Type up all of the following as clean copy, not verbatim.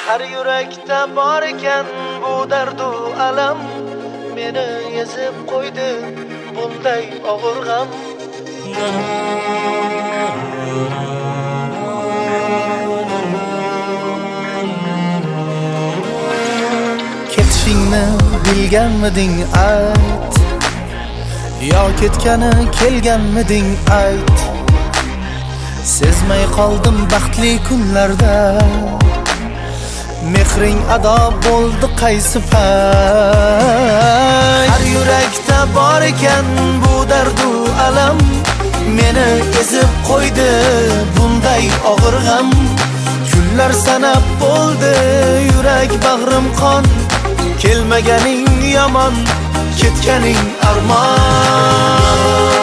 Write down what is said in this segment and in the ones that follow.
Har yurakda bor ekan bu dardu alam, meni ezib qo'ydi bunday og'ir g'am. Ketishingni bilganmiding ayt, yo ketgani kelganmiding ayt. Sezmay qoldim baxtli kunlarda, mehring ado bo'ldi qaysi payt. Har yurakda bor ekan bu dardu alam, meni ezib qo'ydi bunday og'ir g'am. Kunlar sanab bo'ldi yurak bag'rim qon, kelmaganing yomon, ketganing armon.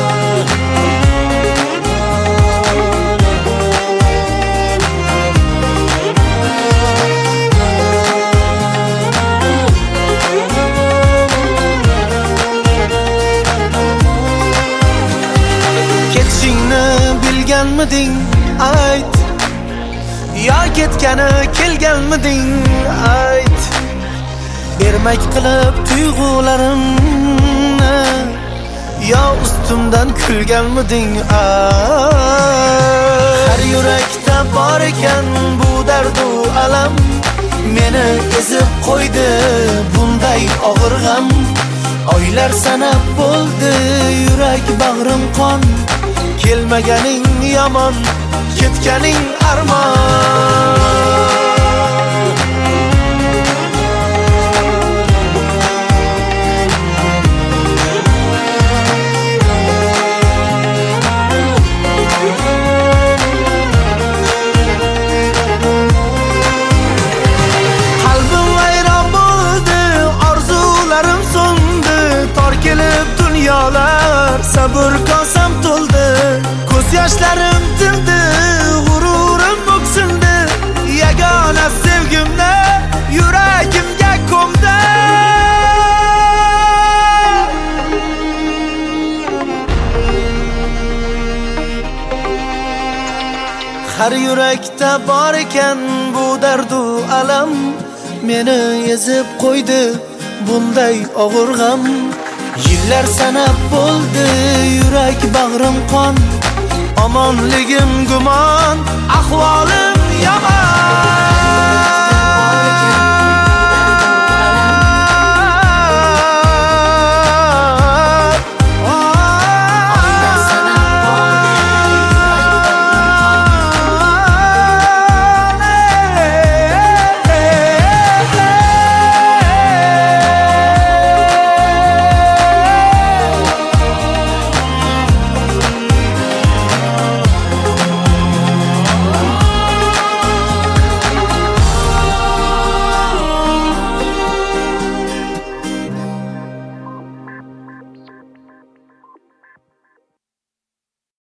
Ketishingni bilganmiding ayt, yo ketgani kelganmiding ayt. Bermak qilib tuyg'ularimni, yo ustimdan kulganmiding ayt. Har yurakda bor ekan bu dardu alam, meni ezib qo'ydi bunday og'ir g'am. Oylar sanab bo'ldi yurak bag'rim qon, kelmaganing yomon, ketganing armon. Qalbim vayron bo'ldi, orzularim so'ndi, tor kelib dunyolar, sabr kosam to'ldi. Ko'z yoshlarim tindi, g'ururim o'ksindi, yagona sevgimni yuragimga ko'mdi. Har yurakda bor ekan bu dardu alam, meni ezib qo'ydi bunday og'ir g'am. Yillar sanab bo'ldi yurak bag'rim qon, omonligim gumon, ahvol